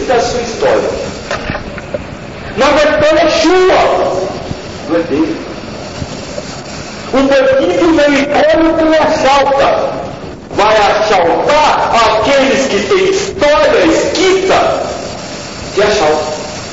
da sua história. Mas a história é sua, não é dele. O bandido não encontra quem assalta. Vai assaltar aqueles que têm história escrita de assalto.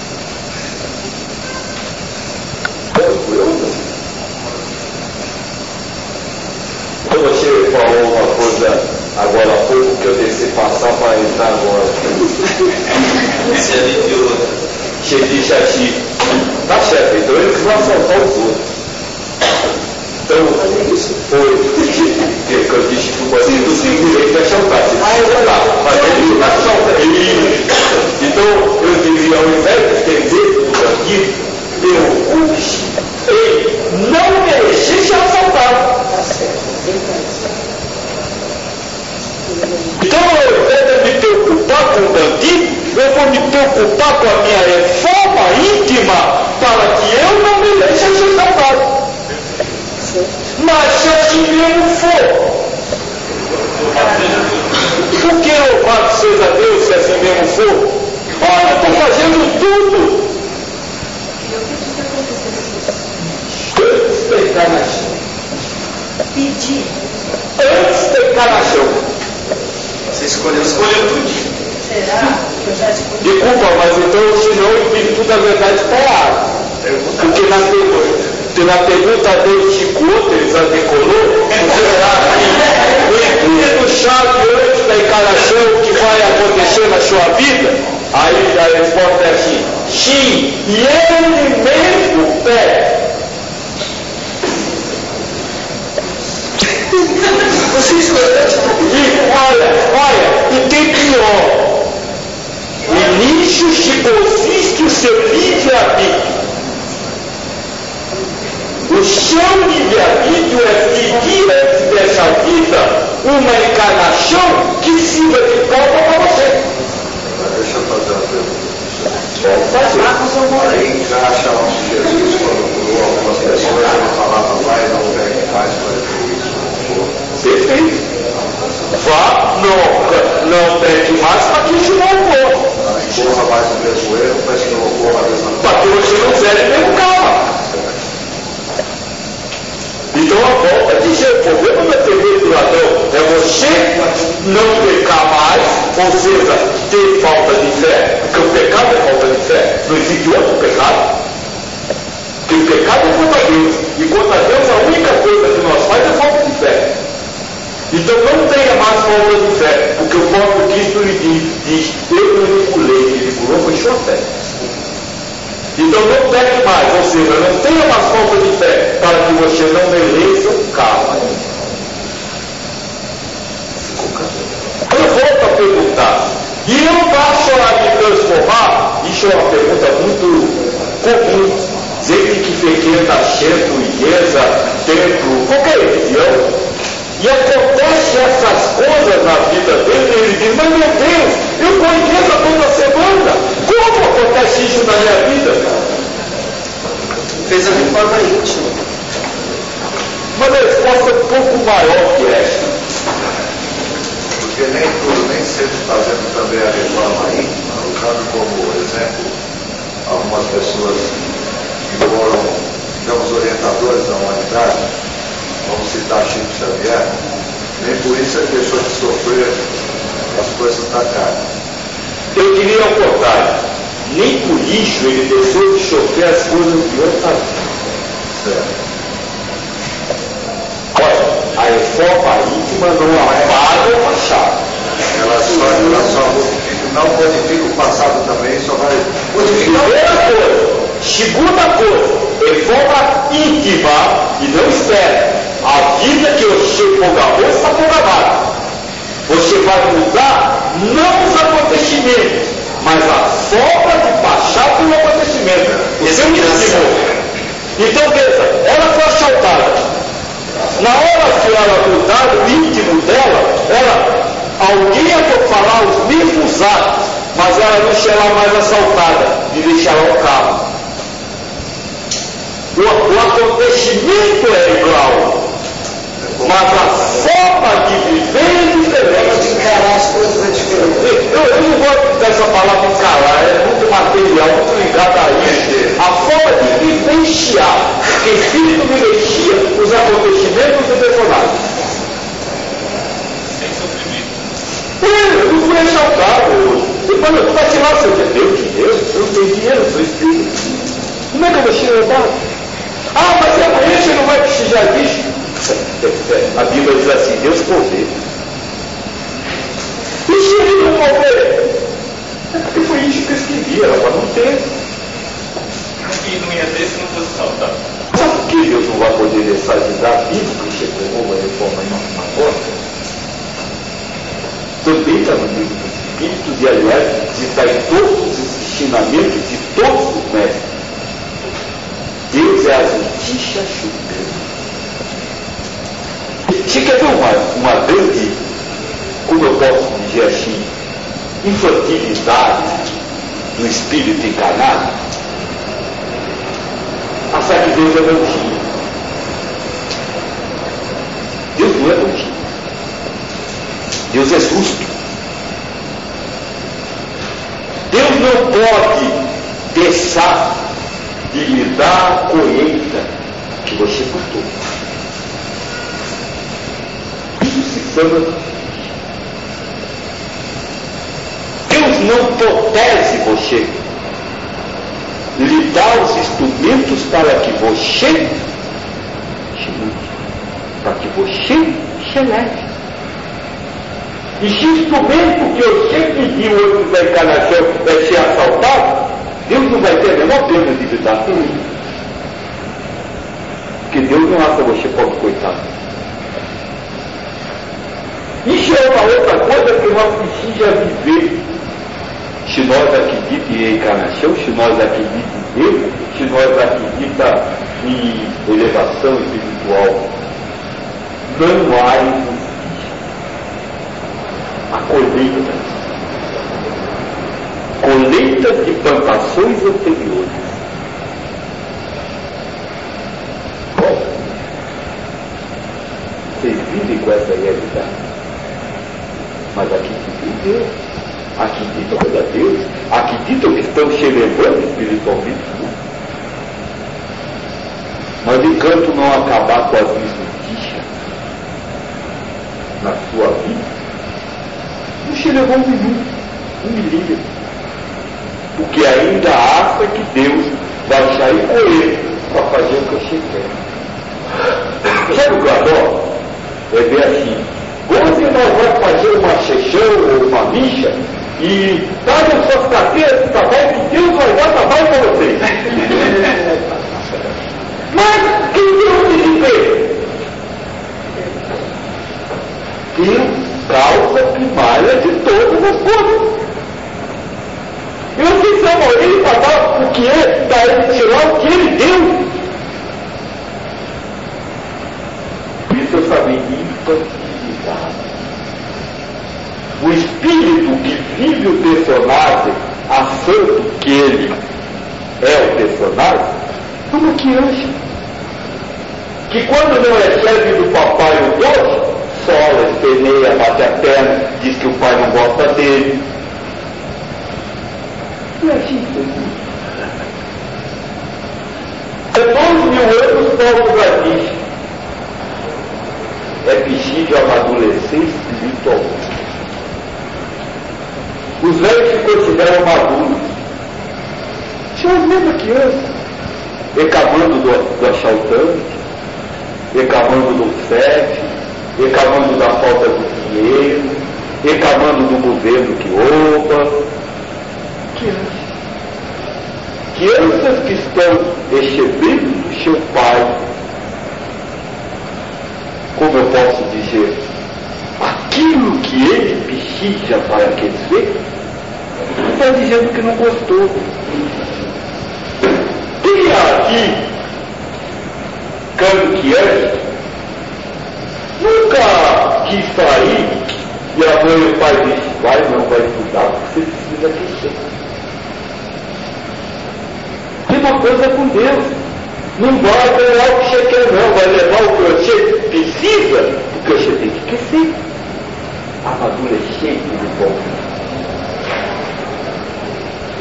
Você falou uma coisa agora há pouco que eu deixei passar para entrar agora. Você aliviou. Cheguei já te. Tá certo, então eles vão assaltar os outros. Então, isso foi que eu disse que o bandido tem direito de assaltar. Eu vou lá, mas ele não assalta ele. Então, eu diria, ao invés de ter medo do bandido, preocupe-se em não merecer ser assaltado. Então, ao invés de me preocupar com o bandido, eu vou me preocupar com a minha reforma íntima para que eu não mereça ser assaltado. Mas se assim mesmo for, por que louvado seja Deus se assim mesmo for? Olha, eu estou fazendo tudo. Antes da encarnação. Pedir. Antes da encarnação. Você escolheu tudinho. Será? Eu já escolhi. Desculpa, mas então senão o Espírito da verdade está errado. Porque na pergunta dele Chico, ele já decorou, o chave antes da encarnação, o que vai acontecer na sua vida? Aí a resposta é assim, sim, e ele mesmo pede. E olha, e tem pior. E nisso se consiste o seu livre-arbítrio. O seu livre-arbítrio é pedir antes dessa vida uma encarnação que sirva de prova para você. Deixa eu fazer uma pergunta. Aí já achavam que Jesus, quando curou algumas pessoas, ele falava, vai, não pegue mais para isso. Perfeito. Vá, não pegue mais para que isso não ocorra. Corra mais o mesmo erro, mas que não ocorra a mesma coisa. Para que você não zere mesmo calma. Então a volta a dizer, o problema não é ter medo do ladrão, é você não pecar mais, ou seja, ter falta de fé, porque o pecado é falta de fé, não existe outro pecado. Porque o pecado é contra Deus, e contra Deus a única coisa que nós faz é falta de fé. Então não tenha mais falta de fé, porque o próprio Cristo lhe diz, eu não manipulei, ele curou foi sua fé. Então não peque mais, ou seja, não tenha mais falta de fé, para que você não mereça o karma. Eu volto a perguntar, e eu passo a me transformar? Isso é uma pergunta muito comum. Gente que frequenta centro, igreja, templo, qualquer religião, e acontece essas coisas na vida dele, e ele diz, mas meu Deus, eu vou à igreja toda semana, como acontece isso na minha vida? Fez a reforma íntima. Uma resposta um pouco maior que esta. Porque nem sempre fazendo também a reforma íntima, usando como exemplo algumas pessoas que foram, digamos, orientadores da humanidade, vamos citar Chico Xavier, nem por isso ele deixou de sofrer as coisas da carne. Eu diria ao contrário, nem por isso ele deixou de sofrer as coisas de outra vida. Certo. Olha, a reforma íntima não apaga o passado. Ela só não modifica o passado também, só vai modificar. Primeira coisa. Segunda coisa, reforma íntima, e não espera. A vida que você programou está programada. Você vai mudar não os acontecimentos, mas a forma de passar pelo acontecimento. O seu destino. Então veja, ela foi assaltada. Na hora que ela mudar o íntimo dela, alguém ia falar os mesmos atos, mas ela não será mais assaltada e deixará o carro. O acontecimento é igual, mas a forma de viver é diferente. De encarar as coisas é diferente. Eu não gosto dessa palavra calar, é muito material, muito ligado a isso. A forma de vivenciar, porque espírito vivencia os acontecimentos do personagem. Sem sofrimento. Eu não fui exaltado. Depois eu vai tirar o seu Deus, eu não tenho dinheiro, eu sou espírito. Como é que eu vou chegar? Ah, mas amanhã você não vai precisar disso. A Bíblia diz assim, Deus poder. E se ele não morrer? É porque foi isso que eu escrevi, era para não ter. E não ia ter se não fosse saltado. Sabe por que Deus não vai poder deixar de dar a Bíblia que chegou uma reforma em uma porta? Também está no livro dos Espíritos e, aliás, está em todos os ensinamentos de todos os mestres. Deus é a justiça suprema. Você quer ver uma grande, como eu posso dizer assim, infantilidade do espírito encarnado? Achar que Deus é bonzinho. Deus não é bonzinho. Deus é justo. Deus não pode deixar de lhe dar a colheita que você plantou. Isso se chama. Deus não protege você. Lhe dá os instrumentos para que você se mude, para que você se eleve. E se o instrumento que eu sempre digo antes da encarnação é ser assaltado, Deus não vai ter a menor pena de lidar com isso. Porque Deus não acha você pobre coitado. Isso é uma outra coisa que nós precisamos viver. Se nós acreditamos em encarnação, se nós acreditamos em Deus, se nós acreditamos em elevação espiritual, não há injustiça. A colheita de plantações anteriores. Bom, vocês vivem com essa realidade. Mas acreditam em Deus. Acreditam que é Deus. Acreditam que estão se elevando espiritualmente. Mas enquanto não acabar com as injustiças na sua vida, não se elevou um milímetro. Porque ainda acha que Deus vai sair com ele para fazer o que você quer. Sabe o que eu adoro? É ver assim, hoje nós vamos fazer uma sessão ou uma missa e tragam suas carteiras de trabalho que Deus vai dar trabalho para vocês. Mas quem Deus te emprego? Deus causa primária de todas as coisas. Eu sei se eu morri para dar o que é, para ele tirar o que ele deu. Por isso eu sabia de infantilidade. O espírito que vive o personagem, achando que ele é o personagem, é uma criança. Que quando não recebe do papai o doce, sola, esperneia, bate a perna, diz que o pai não gosta dele. Não é assim, é 12 mil anos Paulo já disse. É preciso amadurecer espiritualmente. Os velhos se consideram maduros. São as mesmas crianças, reclamando do assaltante, reclamando do sexo, reclamando da falta de dinheiro, reclamando do governo que rouba. Crianças que estão recebendo do seu pai, como eu posso dizer, aquilo que ele precisa para crescer, está dizendo que não gostou. Quem aqui, quando criança, nunca quis sair e a mãe e o pai disse, vai, não vai estudar, porque você precisa crescer. Tem uma coisa com Deus. Não vai ganhar o que você quer, não. Vai levar o que você precisa, porque você tem que crescer. Amadurecer de bom.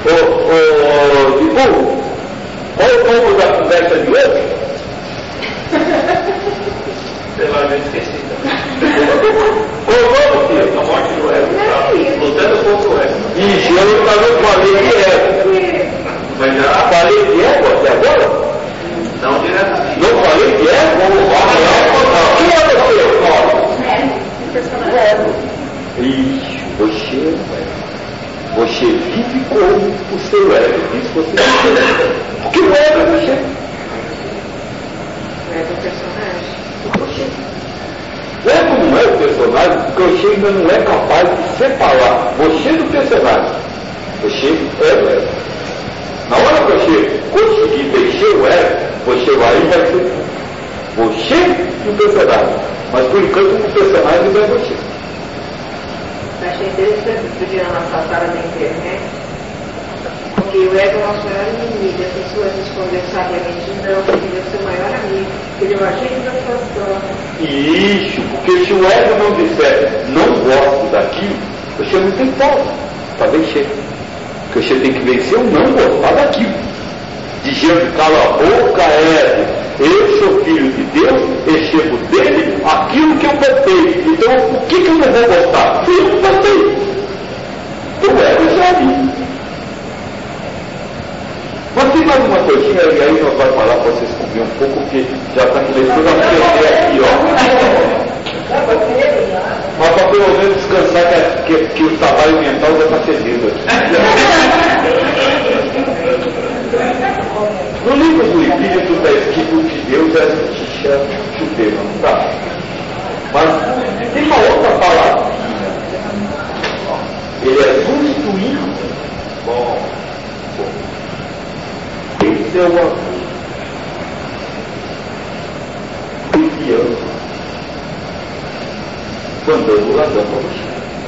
de burro, qual é o nome da conversa de hoje? Sei lá, eu esqueci. Qual é o nome, filho? A morte do ego. Lutando contra o ego. Ixi, eu não falei de ego. Mas já Falei de ego até agora? não diretamente. Não falei de ego? Quem é você? Ixi, você vive como o seu ego diz que você vive. Porque o ego é você. É do personagem. O ego não é o personagem, porque você ainda não é capaz de separar você do personagem. Você é o ego. Na hora que você conseguir deixar o ego, você vai e vai ser você e o personagem. Mas por enquanto o personagem não é você. Eu achei interessante que podiam lançar para na internet, porque o ego é o nosso maior inimigo. As pessoas escondem sabiamente, não, porque ele é o seu maior amigo, porque ele é o agente da situação. Isso, porque se o ego não disser não gosto daquilo, você não tem força para vencer. Porque você tem que vencer o não gostar daquilo. Dizendo, cala a boca, ego, eu sou filho de Deus, recebo dele aquilo que eu botei. Então, o que eu não vou gostar? Eu não botei. Então, o ego já ali. Mas tem mais uma coisinha, e aí nós vamos falar para vocês comer um pouco, porque já está começando a perder aqui, ó. Mas para pelo menos descansar que o trabalho mental já está fedido aqui. No livro do Espírito está escrito que Deus é justiça chuteira, não está? Mas tem uma outra palavra. Ele é justo e bom. Esse é o amor. Ele ama. Mandando ladrão para você.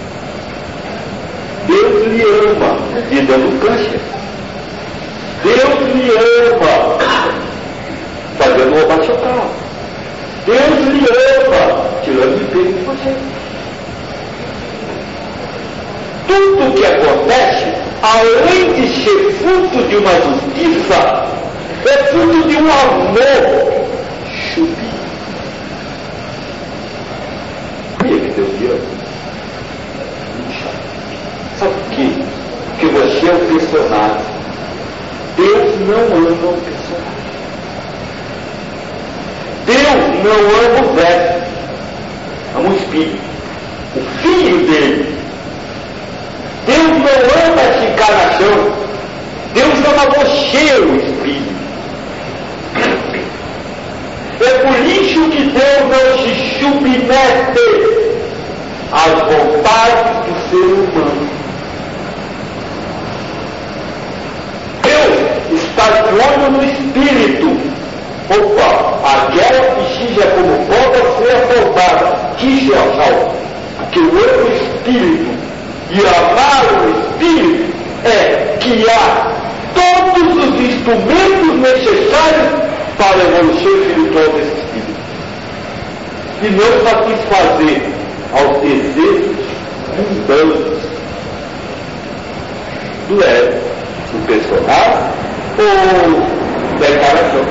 Deus lhe ama, lhe dando câncer. Deus lhe ama, fazendo roubar seu carro. Deus lhe ama, tirando de peso de você. Tudo que acontece, além de ser fruto de uma justiça, é fruto de um amor sublime. Por que Deus lhe ama? Sabe por quê? Porque você é o personagem. Deus não ama o personagem. Deus não ama o velho. Ama o espírito. O filho dele. Deus não ama essa encarnação. Deus ama você, o espírito. É por isso que Deus não se submete às vontades do ser humano. Deus está de olho no espírito. Opa, aquela precisa como pode ser afrontada, que se assalta. Porque o outro espírito e amar o espírito é criar todos os instrumentos necessários para a evolução espiritual desse espírito. E não satisfazer aos desejos mundanos do ego, do personagem ou da encarnação.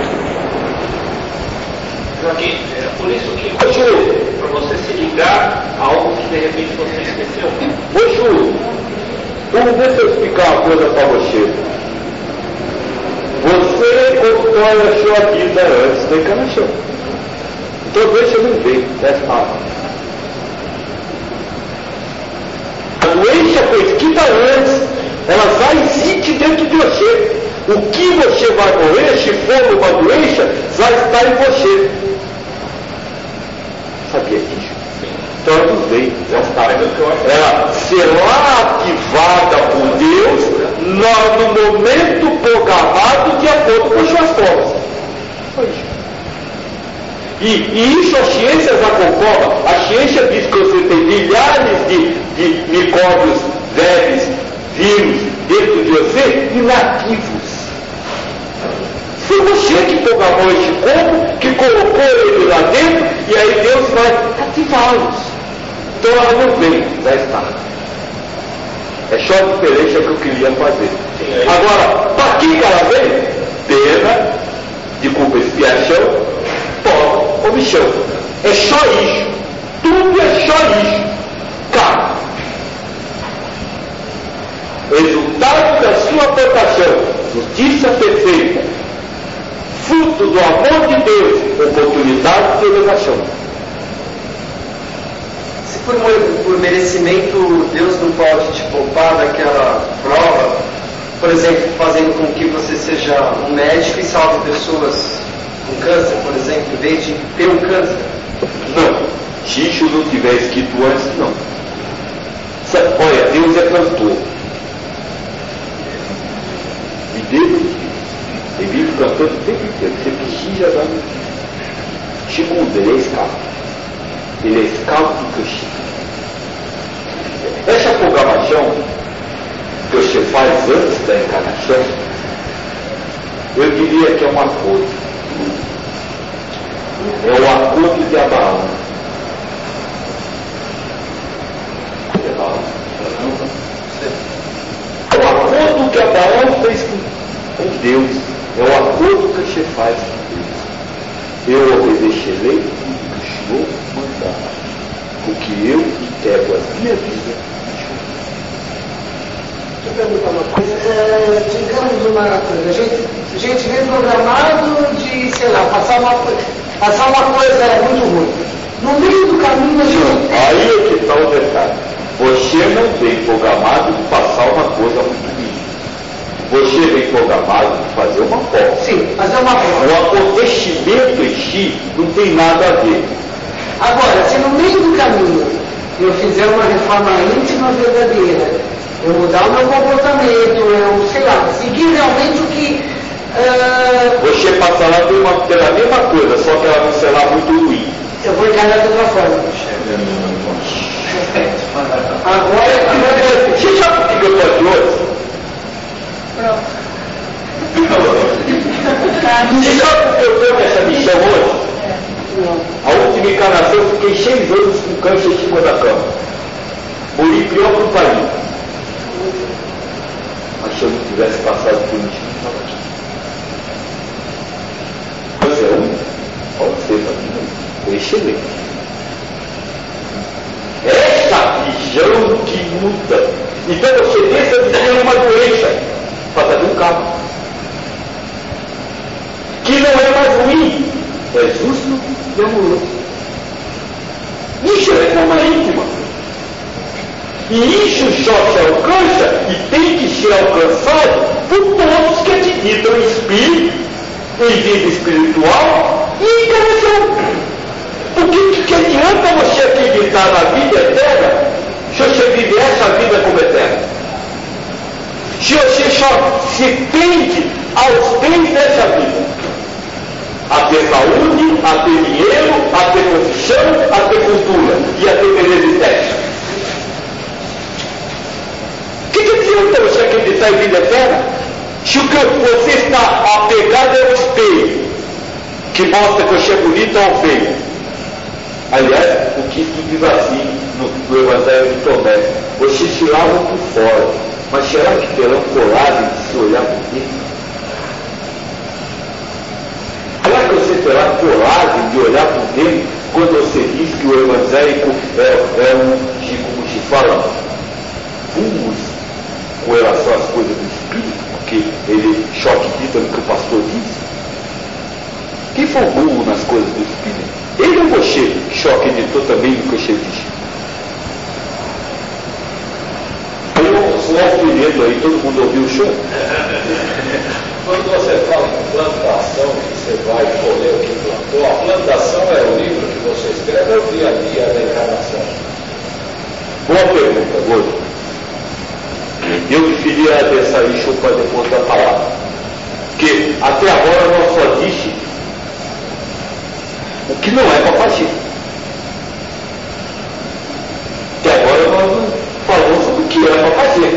Joaquim, é por isso que para você se ligar a algo que de repente você esqueceu. Oxu, deixa eu explicar uma coisa para você. Você constrói a sua vida antes da encarnação. Então deixa eu ver, é fácil. A doença foi escrita antes, ela já existe dentro de você. O que você vai morrer, se for uma doença, já está em você. Sabia disso? Então ela não veio, já está. Ela será ativada por Deus no momento programado de acordo com as suas formas. Foi isso. E isso a ciência já concorda. A ciência diz que você tem milhares de micróbios leves, vírus dentro de você, inativos. Foi você que programou esse corpo, que colocou ele lá dentro, e aí Deus vai ativá-los. Então ela não vem, já está. É só a diferença que eu queria fazer. Agora, para que ela vem? Pena, de culpa, expiação, pó, omissão. É só isso. Tudo é só isso. Cá. Resultado da sua aportação, justiça perfeita, fruto do amor de Deus, oportunidade de elevação. Se por merecimento Deus não pode te poupar daquela prova, por exemplo, fazendo com que você seja um médico e salve pessoas com câncer, por exemplo, em vez de ter um câncer? Não. Se isso não tiver escrito antes, não. Olha, Deus é cantor. E Deus, ele vive cantando o tempo inteiro. Você precisa dar um. Segundo, ele é escaldo. Ele é escaldo do Cristo. Essa programação que você faz antes da encarnação, eu diria que é um acordo. É o acordo de Abraão. É o acordo que Abraão fez com Deus. É o acordo que você faz com Deus. Eu obedecerei o que o Senhor mandar, porque eu entrego a minha vida. Deixa eu perguntar uma coisa. Digamos uma coisa. A gente vem programado de, sei lá, passar uma coisa muito ruim. No meio do caminho a gente tem... Aí é que está o detalhe. Você não vem programado de passar uma coisa muito ruim. Você vem programado de fazer uma prova. Sim, fazer uma prova. O acontecimento em si não tem nada a ver. Agora, se no meio do caminho eu fizer uma reforma íntima verdadeira, eu mudar o meu comportamento, eu, sei lá, seguir realmente o que... Você passa lá pela mesma coisa, só que ela não será muito ruim. Eu vou encarar de outra forma. Agora, você sabe o que eu estou aqui hoje? Você sabe por que eu estou nessa missão hoje? A última encarnação eu fiquei 6 anos com câncer em cima da cama. Morri pior que o país. Mas se eu não tivesse passado por isso, não estava aqui. Câncer é um, pode ser para mim, foi excelente. Essa visão que muda. Então você deixa de ter uma doença para fazer um carro. Que não é mais ruim, é justo e amoroso. Isso é reforma íntima. E isso só se alcança e tem que ser alcançado por todos que acreditam em espírito, em vida espiritual e em encarnação. Porque que adianta você acreditar na vida eterna se você vive essa vida como eterna? Se você só se tende aos bens dessa vida, a ter saúde, a ter dinheiro, a ter profissão, a ter cultura e a ter beleza estética. O que adianta você acreditar em vida eterna se o que você está apegado é o espelho que mostra que você é bonito ou feio? Aliás, o que isso diz assim no Evangelho de Tomé: vocês se lavam por fora, mas será que terão coragem de se olhar por dentro? Será que você terá coragem de olhar por dentro quando você diz que o evangélico é como se fala, fumus com relação às coisas do espírito, porque ele só acredita no que o pastor diz? Quem foi burro nas coisas do espírito? Ele ou você que só acreditou também no que você disse? Eu aprendendo aí, todo mundo ouviu o show? Quando você fala em plantação, que você vai colher o que plantou, a plantação é o livro que você escreve ou o dia a dia da encarnação? Boa pergunta, Gordo. Eu preferia deixar isso para depois da palavra. Porque até agora nós só disse o que não é para fazer. Até agora nós não falamos sobre o que é para fazer.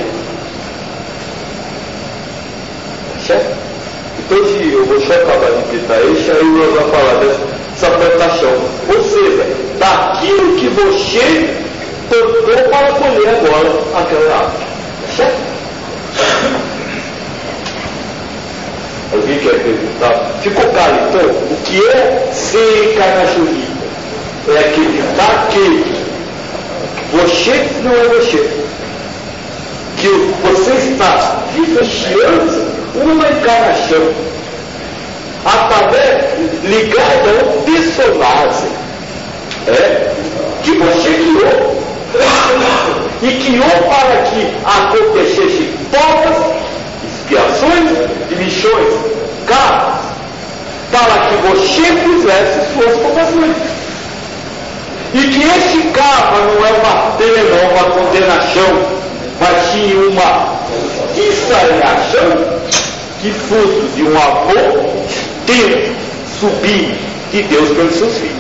Certo? Então, se eu vou só acabar de pintar isso, aí nós vamos falar dessa plantação. Ou seja, daquilo que você plantou para colher agora aquela árvore. Certo? Alguém quer perguntar? Ficou claro então o que é ser encarnacionista? É acreditar que você não é você. Que você está vivenciando uma encarnação através ligada ao personagem que você criou e criou para que acontecessem provas, expiações e missões cartas para que você fizesse suas provações. E que esse karma não é uma pena, uma condenação, mas sim uma encarnação que fruto de um amor ter subido de Deus pelos seus filhos.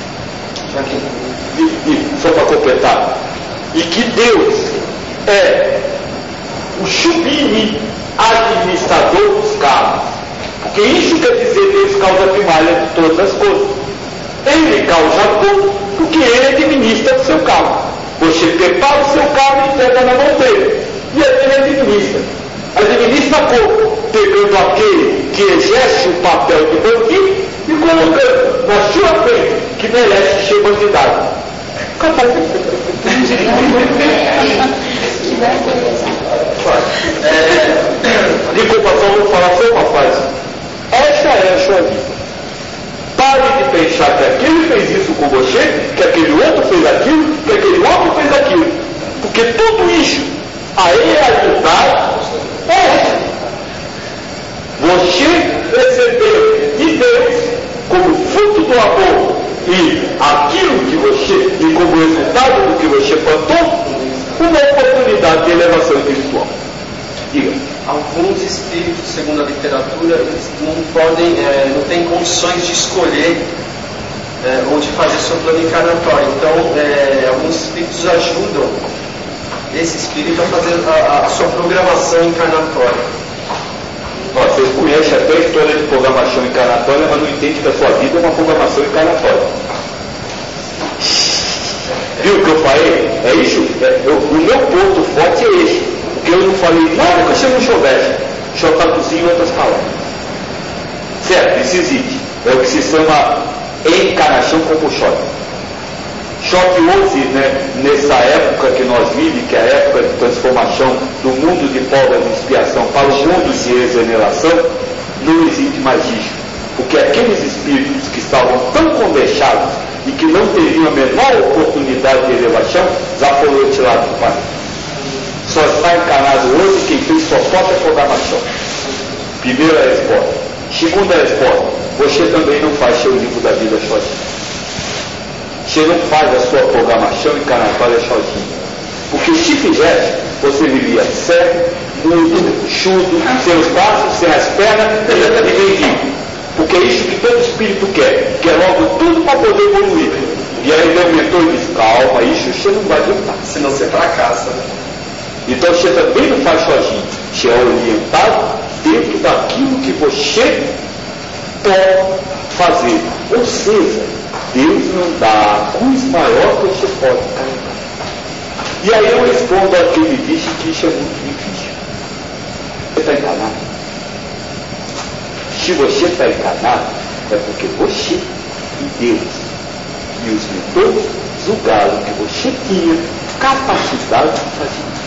E só para completar, e que Deus é o sublime administrador dos karmas, porque isso quer dizer Deus causa primária de todas as coisas. Ele causa tudo porque ele administra o seu karma. Você prepara o seu karma e entrega na mão dele, e ele administra. Administra como? Pegando aquele que exerce o papel de bandido e colocando na sua frente que merece ser bandidado. Acabou. Desculpa, só vou falar só uma frase. Essa é a sua vida. Pare de pensar que aquele fez isso com você, que aquele outro fez aquilo, que aquele outro fez aquilo. Porque tudo isso, a realidade é essa. Você recebeu de Deus como fruto do amor e aquilo que você, e como resultado do que você plantou, uma oportunidade de elevação espiritual. Diga. Alguns espíritos, segundo a literatura, eles não têm condições de escolher ou de fazer seu plano encarnatório. Então, alguns espíritos ajudam esse espírito a fazer a sua programação encarnatória. Vocês conhecem até a história de programação encarnatória, mas não entendem que a sua vida é uma programação encarnatória. Viu o que eu falei? É isso? O meu ponto forte é esse. Porque eu não falei nada que você não soubesse. Só traduzi em outras palavras. Certo? Isso existe. É o que se chama encarnação compulsória. Só que hoje, nessa época que nós vivemos, que é a época de transformação do mundo de provas de expiação para o mundo de regeneração, não existe mais isso. Porque aqueles espíritos que estavam tão condenshados e que não teriam a menor oportunidade de elevação, já foram retirados do Pai. Só está encarnado hoje quem fez sua própria programação. Primeira resposta. Segunda resposta, você também não faz seu livro da vida sozinho. Você não faz a sua programação encarnatória sozinho. Porque se fizesse, você vivia cego, mudo, surdo, sem os braços, sem as pernas e vendido. Porque é isso que todo espírito quer. Quer logo tudo para poder evoluir. E aí meu mentor diz, calma, isso você não vai adiantar. Senão você fracassa. Então você também não faz sozinho. Você é orientado dentro daquilo que você pode fazer. Ou seja, Deus não dá a cruz maior que você pode carregar. E aí eu respondo ao que me disse que isso é muito difícil. Você está enganado. Se você está enganado, é porque você e Deus e os mentores julgaram que você tinha capacidade de fazer isso.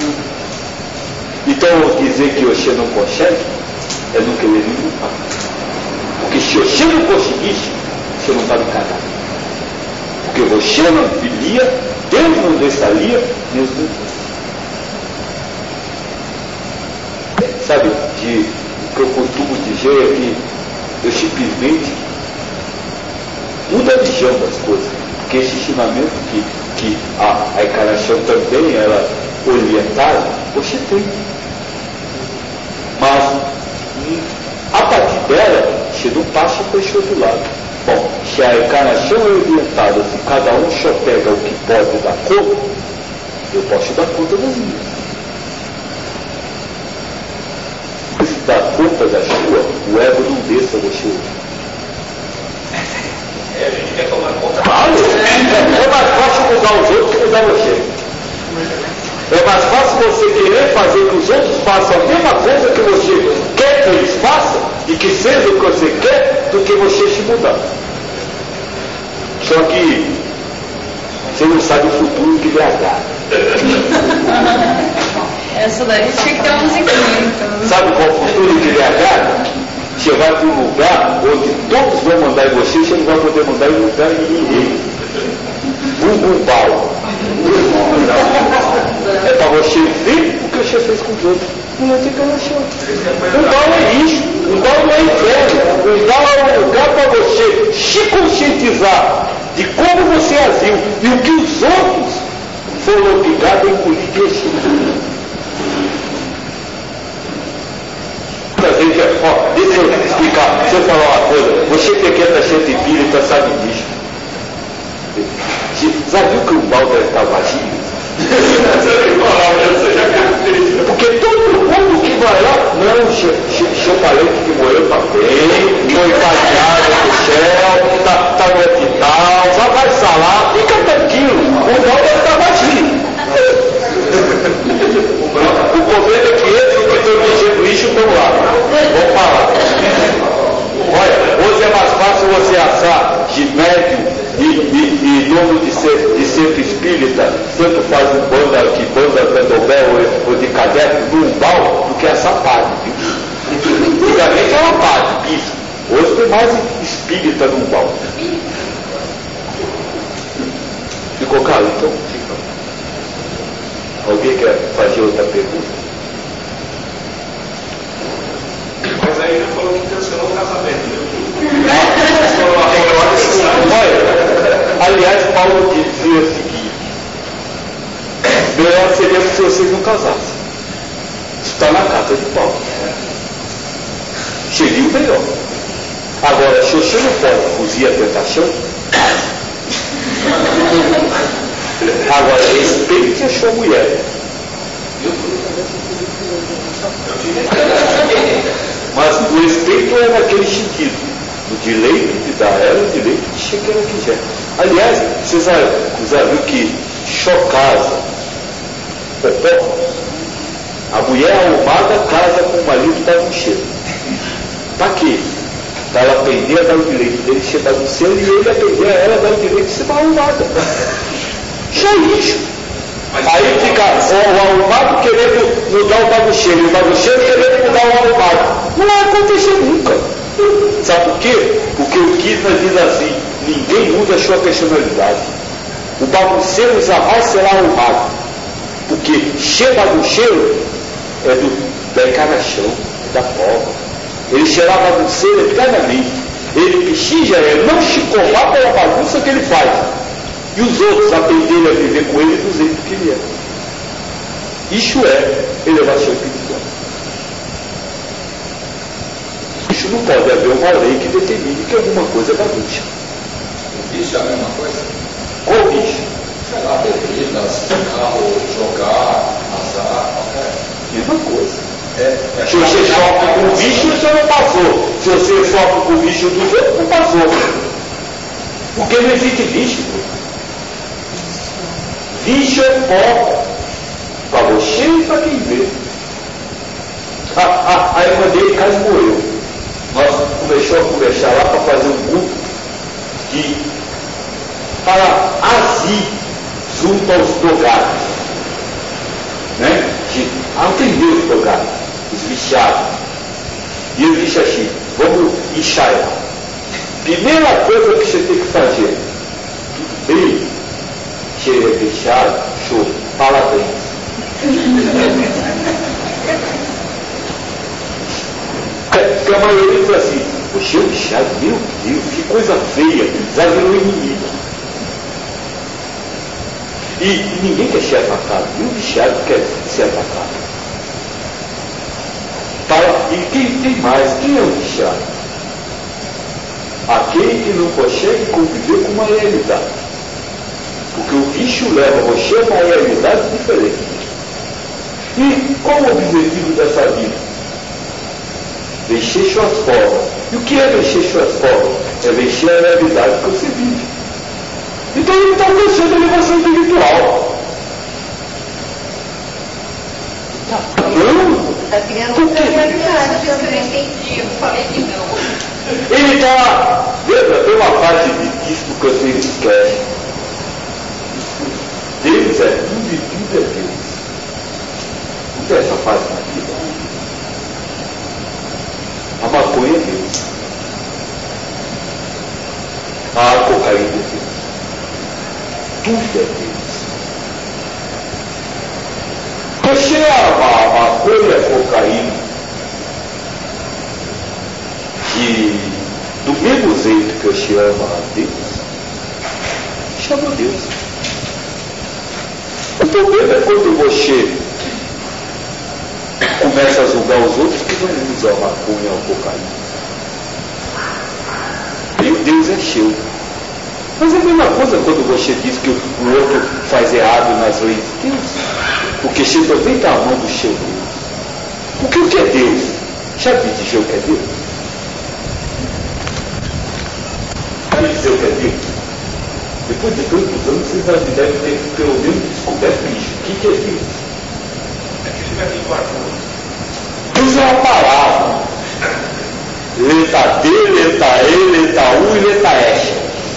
Então dizer que você não consegue é não querer nem lutar. Porque se você não conseguisse, você não estava encarnado. Porque você não viria, Deus não deixaria meus mentores. Sabe, o que eu costumo dizer é que eu simplesmente mudo a visão das coisas. Porque esse ensinamento que a encarnação também ela orientada, você tem. Mas a partir dela, você não passa para esse outro lado. Bom, se a encarnação é orientada, se cada um só pega o que pode dar conta, eu posso dar conta das minhas. Se dar conta da sua, o ego não deixa você ouvir. A gente quer tomar conta. Claro! É mais fácil mudar os outros que mudar você. É mais fácil você querer fazer que os outros façam a mesma coisa que você quer que eles façam, e que seja o que você quer, do que você se mudar. Só que você não sabe o futuro que lhe agarra. Essa daí tinha que ter uma musiquinha, então. Sabe qual o futuro que lhe agarra? Você vai para um lugar onde todos vão mandar em você, você não vai poder mandar em lugar de ninguém. Bumbal. É para você ver o que você fez com os outros. Não tem que relação. Bumbal é isso. Bumbal não é inferno. Bumbal é um lugar para você se conscientizar de como você agiu e o que os outros foram obrigados a engolir de si. Deixa eu explicar, deixa eu falar uma coisa. Você que quer estar cheio de espírita sabe disso. Já viu que o balde está vazio? Porque todo mundo que vai lá, não, seu parente que morreu está bem, foi pateado no céu, está no hospital, já vai falar, fica tranquilo, o balde está vazio. O problema é que eles que estão mexendo isso estão lá. Vamos falar. Olha, hoje é mais fácil você assar de médium e dono de centro espírita, tanto faz um banda que banda candomblé ou de caderno no umbal, do que assar padre. Antigamente era padre, isso. Hoje tem mais espírita no umbal. Ficou claro? Então, fica. Alguém quer fazer outra pergunta? Mas aí já falou que intencionou o casamento. Olha, aliás, Paulo dizia o seguinte: melhor seria se vocês não casassem. Isso está na carta de Paulo. Seria o melhor. Agora, se você não pode fugir a tentação, agora respeite a sua mulher. Mas o respeito é naquele sentido, o direito de dar a ela, o direito de ser que ela quiser. Aliás, vocês já viram que só casa a mulher arrumada casa com o marido que está no cheiro. Para quê? Para ela aprender a dar o direito dele de ser bagunceiro e ele aprender a ela a dar o direito de ser mal arrumada. Só isso. Aí fica o arrumado querendo mudar o bagunceiro e o bagunceiro querendo mudar o arrumado. Não vai acontecer nunca. Sabe por quê? Porque o Kirchner diz assim: ninguém muda a sua personalidade. O bagunceiro jamais será arrumado. Porque ser bagunceiro é da encarnação, da prova. Ele será bagunceiro eternamente. Ele precisa não se covar pela bagunça que ele faz. E os outros aprenderem a viver com ele do jeito que ele é. Isso é elevação espiritual. Isso não pode haver uma lei que determine que alguma coisa é bagunça. O bicho é a mesma coisa? Qual bicho? Sei lá, bebidas, carro, jogar, azar, qualquer. Mesma coisa. Se você sofre com o bicho, você não passou. Se você sofre com o bicho dos outros, não passou. Porque não existe bicho. Bicho é pó para você e para quem vê. A irmã dele quase morreu. Nós começamos a conversar lá para fazer um grupo para agir junto aos drogados, né? De atender os drogados, os viciados. E ele disse assim: vamos ensaiar. Primeira coisa que você tem que fazer: bem, você é viciado, show, parabéns. Porque a maioria diz assim: você é um viciado, meu Deus, que coisa feia, já virou inimigo. E ninguém quer ser atacado, e o viciado quer ser atacado. E quem tem mais? Quem é o viciado? Aquele que não consegue conviver com uma realidade. Porque o vício leva você a uma realidade diferente. E qual o objetivo dessa vida? Vencer suas formas. E o que é vencer suas formas? É vencer a realidade que você vive. Então ele está pensando em elevação espiritual. Está criando outra realidade também. Eu falei que não. Ele está, veja, tem uma parte disso que você esquece. Deus é tudo e tudo é Deus. Não tem essa fase na vida. A maconha é Deus. A cocaína é Deus. Tudo é Deus. Você ama a maconha, a cocaína, que do mesmo jeito que você ama a Deus, chama Deus. O problema é quando você começa a julgar os outros que não usam a maconha ou a cocaína. E Deus é seu. Mas é a mesma coisa quando você diz que o outro faz errado nas leis de Deus. Porque você também está amando o seu Deus. Porque o que é Deus? Já me dizer o que é Deus? Já me dizer o que é Deus? Depois de tantos anos, vocês devem ter pelo menos descoberto isso. O que é Deus? Deus é uma palavra. Letra D, letra E, letra U e letra S.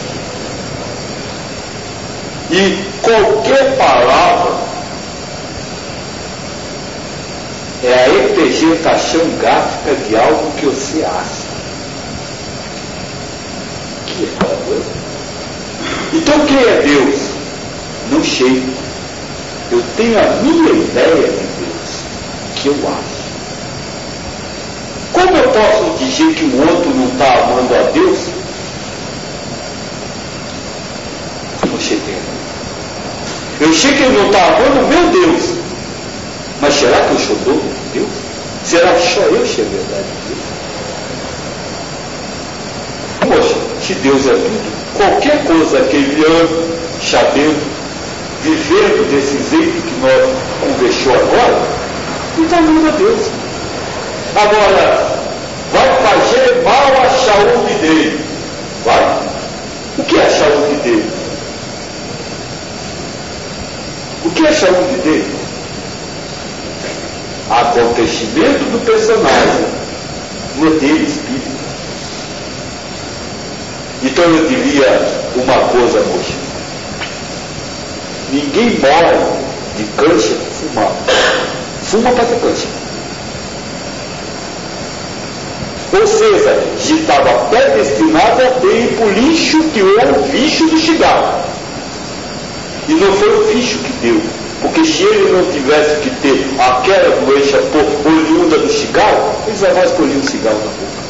E qualquer palavra é a representação gráfica de algo que você acha. Que é Deus? Então quem é Deus? Não sei. Eu tenho a minha ideia de Deus, que eu acho. Como eu posso dizer que o outro não está amando a Deus? Não sei bem. Eu sei que ele não está amando o meu Deus. Mas será que eu sou dono de Deus? Será que só eu sei a verdade de Deus? Poxa, se Deus é tudo, qualquer coisa que ele ama, sabendo, vivendo desse jeito que nós conversou agora, não está amando a Deus. Agora, vai fazer mal à saúde dele. Vai. O que é a saúde dele? O que é a saúde dele? Acontecimento do personagem, não é dele, espírito. Então eu diria uma coisa, moça. Ninguém morre de câncer fumando. Fuma para ter câncer. Ou seja, já estava predestinado a ter por lixo que houve o vício do cigarro. E não foi o vício que deu. Porque se ele não tivesse que ter aquela doença oriunda do cigarro, ele jamais colhia um cigarro na boca.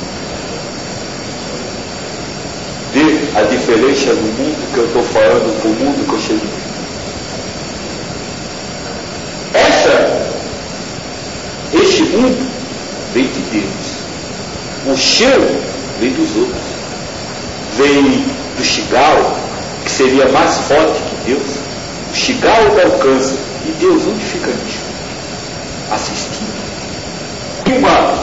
Vê a diferença no mundo que eu estou falando com o mundo que eu cheguei. Esse mundo vem de Deus. O seu vem dos outros. Vem do cigarro, que seria mais forte que Deus. O cigarro dá o câncer. E Deus, onde fica nisso? Assistindo. Uma.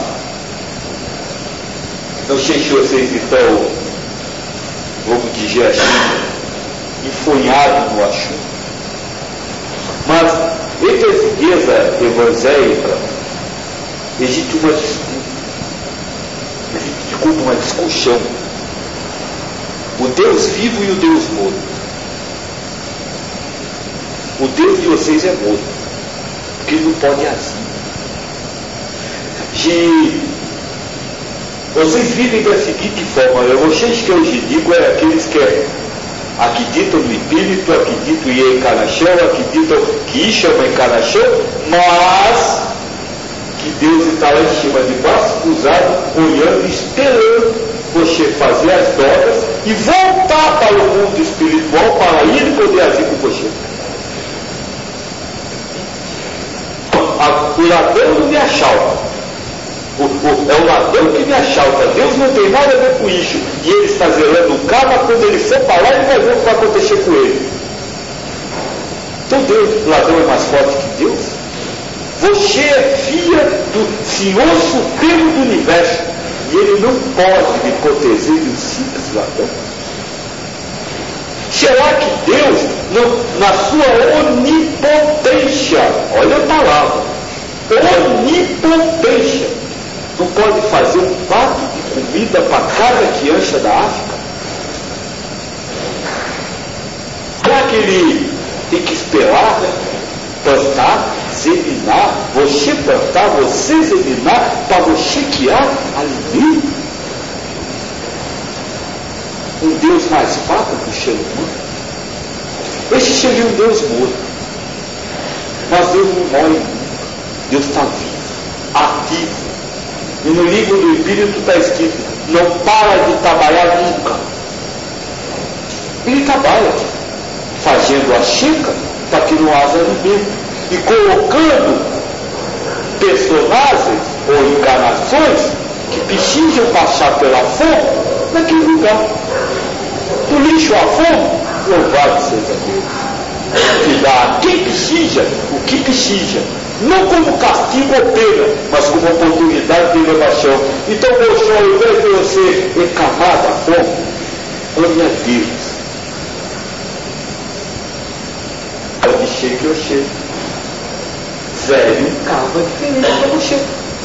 Não sei se vocês estão, vamos dizer assim, enfonhados no assunto. Mas, entre as igrejas evangélicas, existe uma disputa. Existe uma discussão. O Deus vivo e o Deus morto. O Deus de vocês é morto, porque ele não pode agir. Vocês vivem da seguinte forma, vocês que hoje digo é aqueles que acreditam no Espírito, acreditam em encarnação, acreditam que isso é uma encarnação, mas que Deus está lá em cima de braço cruzado, olhando, esperando você fazer as drogas e voltar para o mundo espiritual para ele poder agir com você. O ladrão não me assalta. É o ladrão que me assalta. Deus não tem nada a ver com isso. E ele está zelando o carro, mas quando ele for para lá, ele vai ver o que vai acontecer com ele. Então Deus, o ladrão é mais forte que Deus? Você é filha do Senhor Supremo do Universo. E ele não pode me proteger de um simples ladrão? Será que Deus, na sua onipotência, olha a palavra, onipotência. Não pode fazer um prato de comida para cada criança da África? Será que ele tem que esperar, plantar, seminar, você plantar, você seminar, para você criar alimento? Um Deus mais fraco que o ser humano? Esse seria um Deus morto. Mas Deus não morre nunca. Deus está vivo, ativo. E no livro do Espírito está escrito: não para de trabalhar nunca. Ele trabalha, fazendo a seca para que não haja alimento, e colocando personagens ou encarnações que precisam passar pela fome naquele lugar. Do lixo à fome, louvado seja Deus, que dá a quem precisa o que precisa, não como castigo ou pena, mas como oportunidade de elevação. Então, moço, ao invés de você reclamar da fome, ame a Deus. Pode ser que eu chegue. Velho, um carro é diferente para você.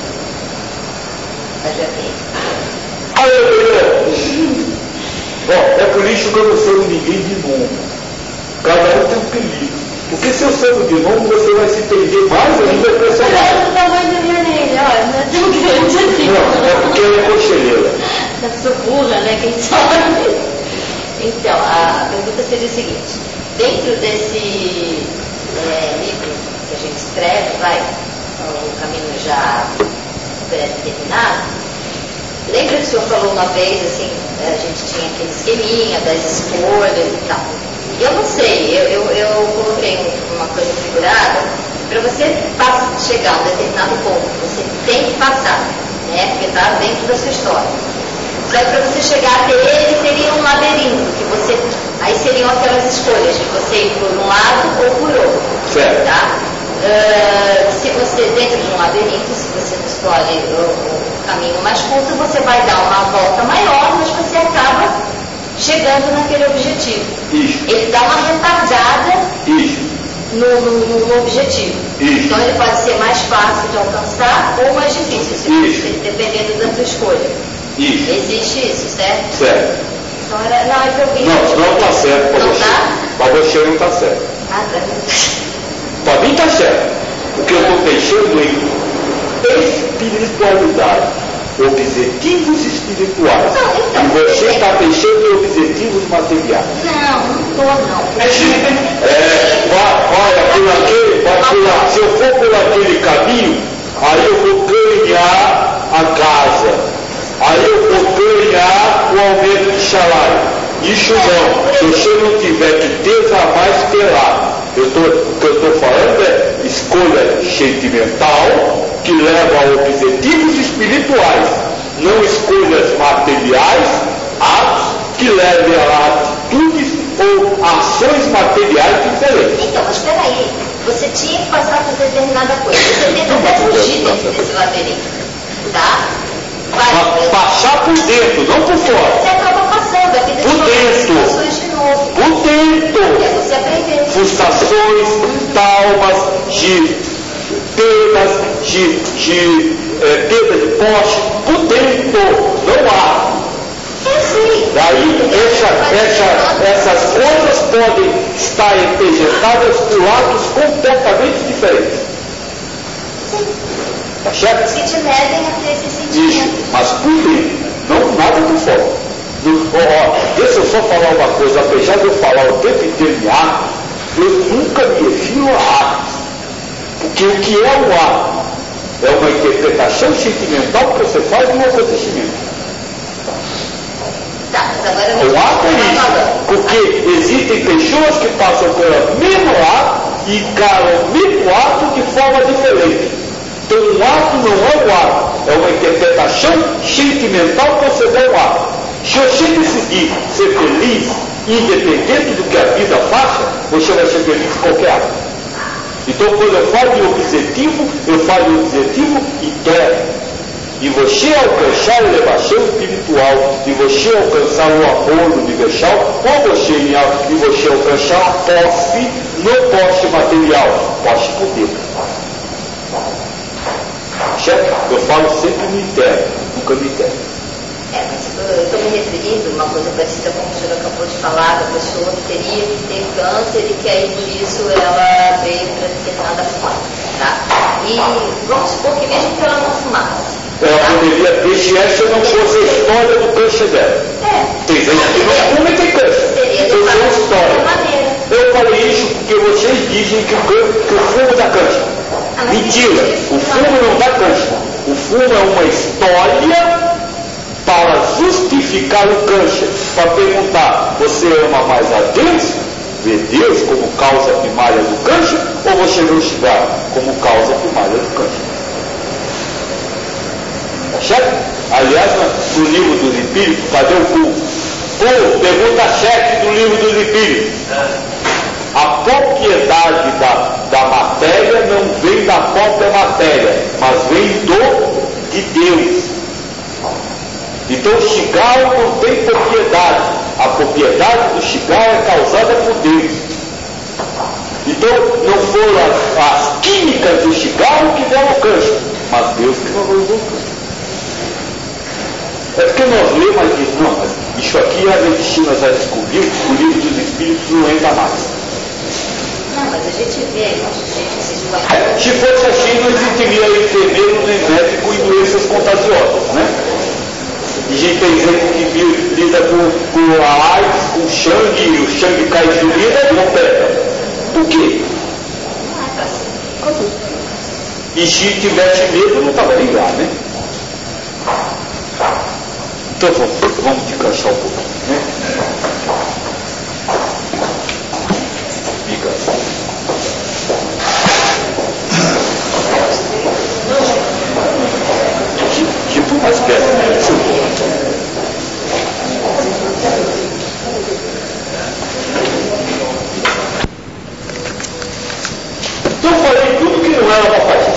Aleluia! Bom, é por isso que eu não sou ninguém de nome. Cada um tem um perigo. Porque se eu sou de nome, você vai se perder mais ainda com essa Mas eu não vou entender nele, olha, não é tão grande assim. Não, é porque ela é conselheira. Eu sou burra, né? Quem sabe? Então, a pergunta seria o seguinte: dentro desse livro que a gente escreve, o caminho já pré-determinado, lembra que o senhor falou uma vez, assim, a gente tinha aquele esqueminha das escolhas e tal. Eu não sei, eu coloquei uma coisa figurada, para você chegar a um determinado ponto, você tem que passar, né? Porque está dentro da sua história. Só que para você chegar até ele, seria um labirinto, que você, aí seriam aquelas escolhas de você ir por um lado ou por outro. Certo. Tá? Se você, dentro de um labirinto, se você escolhe o caminho mais curto, você vai dar uma volta maior, mas você acaba chegando naquele objetivo. Isso. Ele dá uma retardada Isso. no objetivo. Isso. Então ele pode ser mais fácil de alcançar ou mais difícil, dependendo da sua escolha. Isso. Existe isso, certo? Certo. Então não, é que eu vi. Não está certo para Não você. tá? Para você não está certo. Ah, tá. Para mim está certo. Porque eu estou pensando em espiritualidade, objetivos espirituais. Não, então, e você está pensando em objetivos materiais. Não estou, não. Olha, se eu for por aquele caminho, aí eu vou ganhar a casa, aí eu vou ganhar o aumento de salário. Isso não, se você não tiver que desarmar, esperar. O que eu estou falando é escolha sentimental que leva a objetivos espirituais, não escolhas materiais, atos que levem a atitudes ou ações materiais diferentes. Então, mas espera aí. Você tinha que passar por determinada coisa. Você tenta até fugir desse labirinto. Tá? Passar por dentro, não por fora. Você acaba passando, a vida Por dentro. situações de novo. Por dentro. É você aprender. Frustrações, traumas, de perdas, perda de posse, por dentro, não há. Eu sei. Daí essas coisas podem estar representadas por atos completamente diferentes. Sim. Tá certo? Que te levem a ter esse sentimento. Isso, mas por dentro, não nada por fora. Deixa eu só falar uma coisa, apesar de eu falar o tempo inteiro em atos, eu nunca me refiro a atos. Porque o que é um ato? É uma interpretação sentimental que você faz de um acontecimento. Tá, mas agora eu O vou ato é isso, porque existem pessoas que passam pelo mesmo ato e encaram o mesmo ato de forma diferente. Então um ato não é um ato, é uma interpretação sentimental que você dá um ato. Se você decidir ser feliz, independente do que a vida faça, você vai ser feliz em qualquer ato. Então quando eu falo de objetivo, eu falo de objetivo interno. E você alcançar a elevação espiritual, e você alcançar o amor universal, ou e você alcançar a posse, não posse material, posse por dentro. Chefe, eu falo sempre no interno, nunca no interno. Mas eu estou me referindo a uma coisa parecida com o senhor acabou de falar, da pessoa que teria que ter câncer e que aí por isso ela veio para determinada forma, tá? E vamos supor que mesmo que ela não fumasse. Ela poderia ter se essa não fosse a história do câncer dela. Tem gente que não fuma e tem câncer. Seria de uma história. maneira. Eu falei isso porque vocês dizem que o fumo dá câncer. Mentira, o fumo não dá câncer. O fumo é uma história para justificar o câncer, para perguntar, você ama mais a Deus, vê Deus como causa primária do câncer, ou você vê o cigarro como causa primária do câncer? Tá certo? Aliás, no livro dos Espíritos, cadê o cu? Pergunta chefe do livro dos Espíritos. A propriedade da matéria não vem da própria matéria, mas vem de Deus. Então o cigarro não tem propriedade. A propriedade do cigarro é causada por Deus. Então não foram as químicas do cigarro que deram o câncer, mas Deus que favorizou o câncer. É porque nós lemos, mas diz, não, mas isso aqui a medicina já descobriu, o livro dos Espíritos não entra mais. Não, mas a gente vê, gente, se fosse assim, não existiria enfermeiro, nem médico e doenças contagiosas, né? E gente tem gente que lida com a AIDS, com o sangue, e o sangue cai de vida e não pega. Por quê? Não é pra ser. E se tivesse medo, não estava ligado, né? Então vamos descansar um pouquinho, né? Fica. Tipo mais perto, né? Então eu falei tudo que não era para fazer.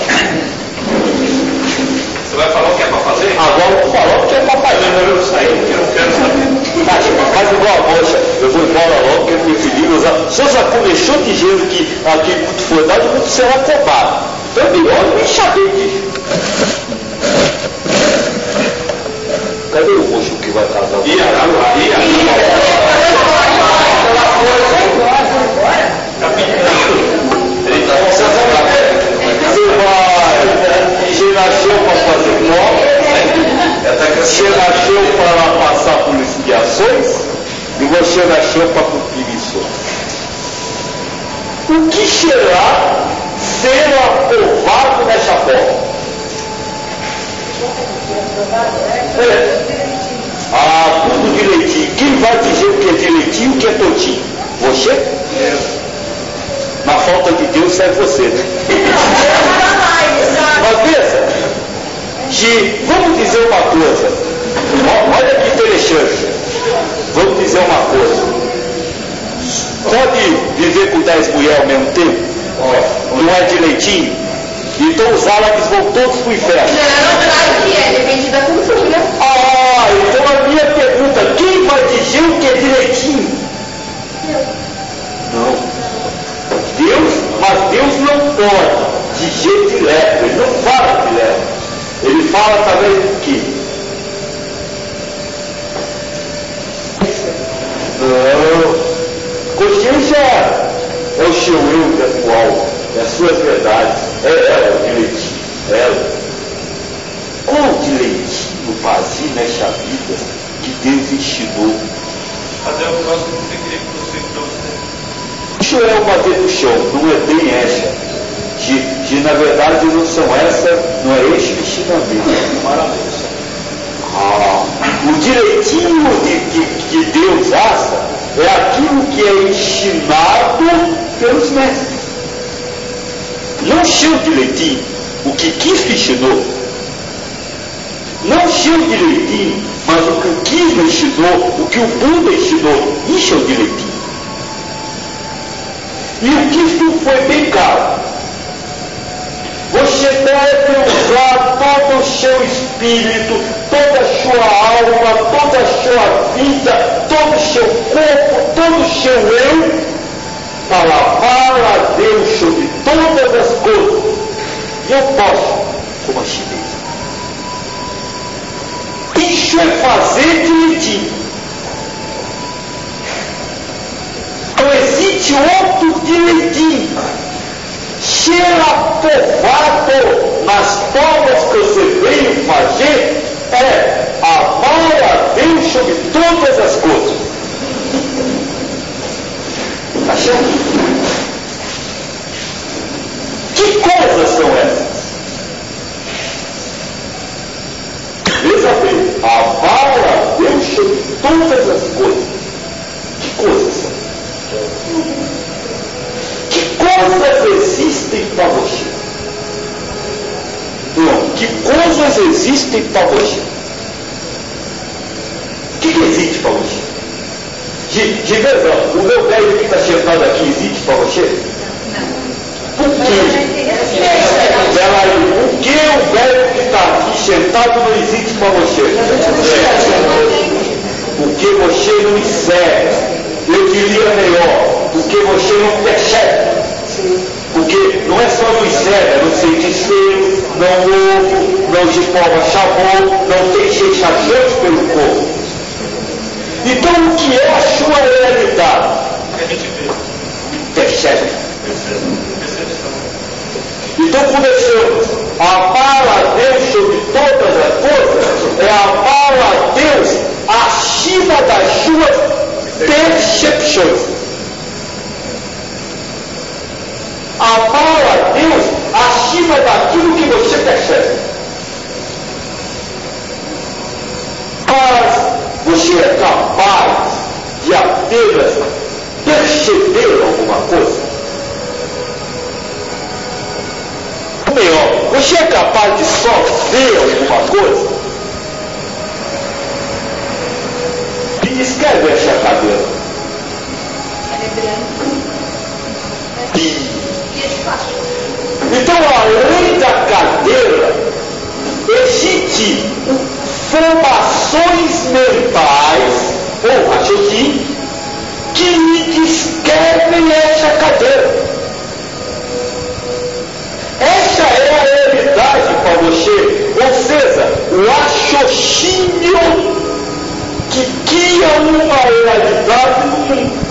Você vai falar o que é para fazer? Agora eu vou falar o que é para fazer. Eu não sei, eu não quero saber. Faz igual a moça, eu vou embora logo, que eu preferi usar. Se eu já começou dizendo que aquele culto foi dado, o culto será cobrado. Então é melhor nem saber disso. Cadê o moço que vai casar? Você nasceu para fazer prova, você nasceu para passar por expiações e você nasceu para cumprir missões. O que será ser aprovado nessa forma? Tudo direitinho. Quem vai dizer o que é direitinho e o que é todinho? Você? Na falta de Deus é você, né? Mas pensa, vamos dizer uma coisa, olha que interessante, vamos dizer uma coisa, pode viver com 10 mulheres ao mesmo tempo? Não é direitinho? Então os árabes vão todos para o inferno. Não, claro que é, depende da cultura. Então a minha pergunta, quem vai dizer o que é direitinho? Não. Deus, mas Deus não pode dizer direto, ele não fala direto. Ele fala através do quê? Não. Consciência é o seu eu pessoal, é as suas verdades, é ela, o direitinho, é ela. Qual o direitinho vazio nessa vida que Deus ensinou? Fazer o próximo que você queria que você trouxe. Isso é uma dedução, não é bem essa. De na verdade não são essa, não é esse o ensinamento. Maravilha. O direitinho que Deus acha é aquilo que é ensinado pelos mestres. Não seu direitinho, o que Cristo ensinou. Não seu direitinho, mas o que o Cristo ensinou, o que o Buda ensinou. Isso é o direitinho. E o Cristo foi bem claro. Você deve usar todo o seu espírito, toda a sua alma, toda a sua vida, todo o seu corpo, todo o seu eu, para louvar a Deus sobre todas as coisas. E eu posso, como a chinesa. fazer direitinho. Não existe outro direitinho. Se aprovado nas formas que você veio fazer, é amar a Deus sobre todas as coisas. Está certo? Que coisas são essas? Veja bem, amar a Deus sobre todas as coisas. Que coisas são? Que coisas existem para você? Não, que coisas existem para você? O que existe para você? O meu velho que está sentado aqui existe para você? Por quê? Peraí, por que o velho que está aqui sentado não existe para você? Porque você não enxerga. Eu diria melhor, porque você não percebe. Porque não é só não enxerga, não sente cheiro, não ouve, não se forma sabor, não tem sensações pelo corpo. Então o que é a sua realidade? Percebe. Então começamos. Amar a Deus sobre todas as coisas é amar a Deus acima das suas percepções. Amar a Deus acima daquilo que você percebe. Mas você é capaz de apenas perceber alguma coisa? Ou melhor, você é capaz de só ver alguma coisa? Me descreve essa cadeira. Ela é branca. Então, além da cadeira, existem formações mentais ou raciocínio que lhe descrevem essa cadeira. Essa é a realidade para você, ou seja, o raciocínio que cria uma realidade no mundo.